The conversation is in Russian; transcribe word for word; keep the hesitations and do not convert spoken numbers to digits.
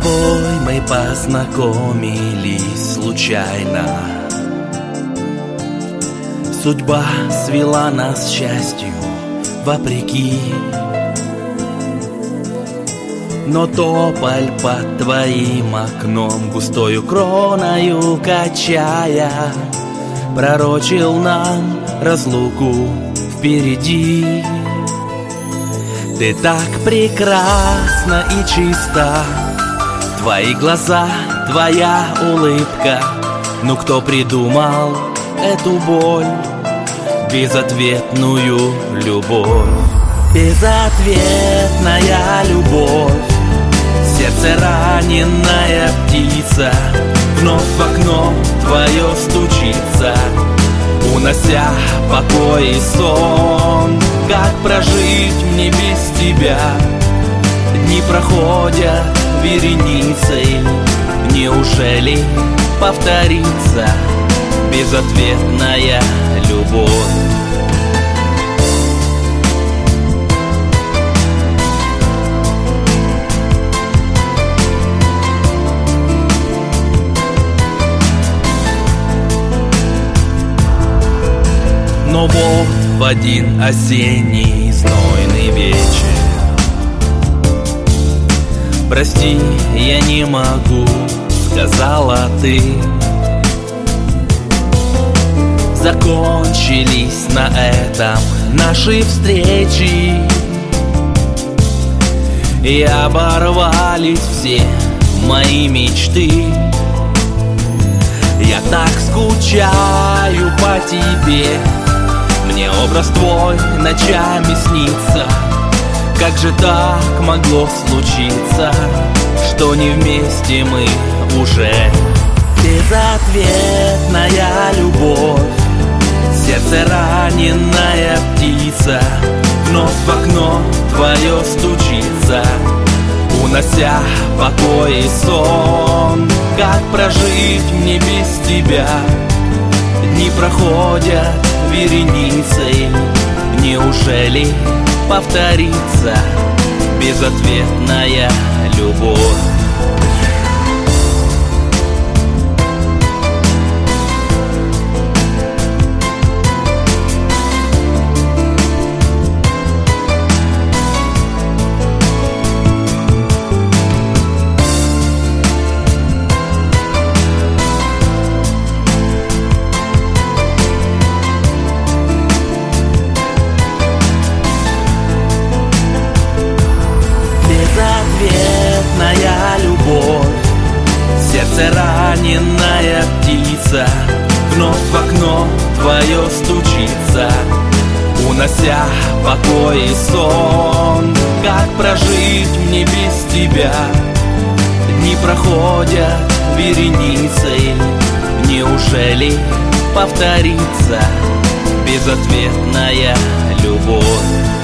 тобой мы познакомились случайно. Судьба свела нас счастью вопреки. Но тополь под твоим окном, густою кроною качая, пророчил нам разлуку впереди. Ты так прекрасна и чиста, твои глаза, твоя улыбка. Ну кто придумал эту боль, безответную любовь? Безответная любовь, сердце раненая птица, вновь в окно твое стучится, унося покой и сон. Как прожить мне без тебя? Дни проходят вереницей, неужели повторится безответная любовь? Но вот в один осенний знойный вечер, прости, я не могу, сказала ты. Закончились на этом наши встречи, и оборвались все мои мечты. Я так скучаю по тебе, мне образ твой ночами снится. Как же так могло случиться, что не вместе мы уже? Безответная любовь, сердце раненая птица, вновь в окно твое стучится, унося покой и сон. Как прожить мне без тебя? Дни проходят вереницей, неужели повторится безответная любовь? Безответная любовь, сердце раненая птица, вновь в окно твое стучится, унося покой и сон. Как прожить мне без тебя? Дни проходят вереницей, неужели повторится безответная любовь?